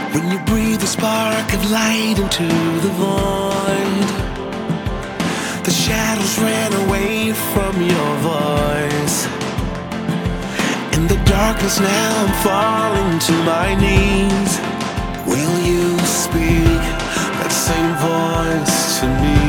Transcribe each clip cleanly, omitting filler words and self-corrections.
When you breathe a spark of light into the void, the shadows ran away from your voice. In the darkness now I'm falling to my knees. Will you speak that same voice to me?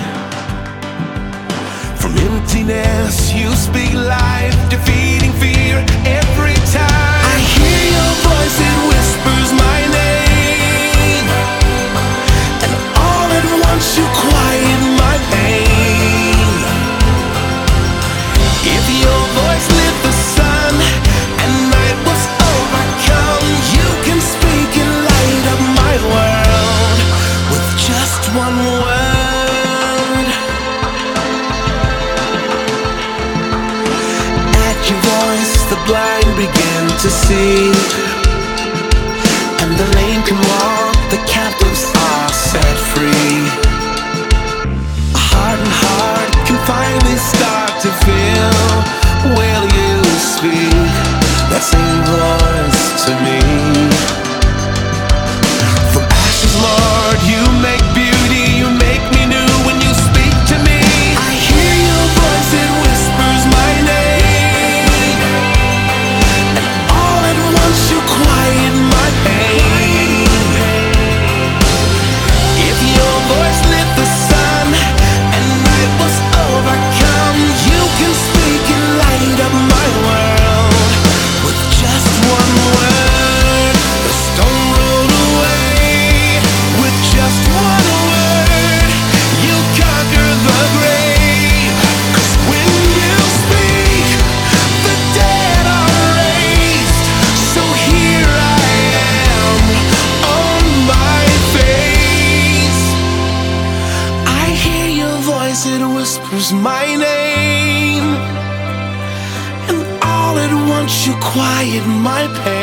From emptiness you speak life, defeating fear every time. I hear your voice, it whispers my name, and all at once you quiet my pain. If your voice lit the sun and night was overcome, you can speak and light up my world with just one word. At your voice the blind begin to see, and the lame can walk, the captives are set free. A hardened heart can finally start to feel. Will you speak that same voice to me? From ashes, Lord, you make beauty, you make me new when you speak to me. I hear your voice, it whispers my name, and all at once you quiet my pain. If your voice lit the sun and night was overcome, you can speak and light up my world with just one word. The stone rolled away with just one word. You conquer the grave, 'cause when you speak, the dead are raised. So here I am on my face. I hear your voice, it whispers my name, and all at once you quiet my pain.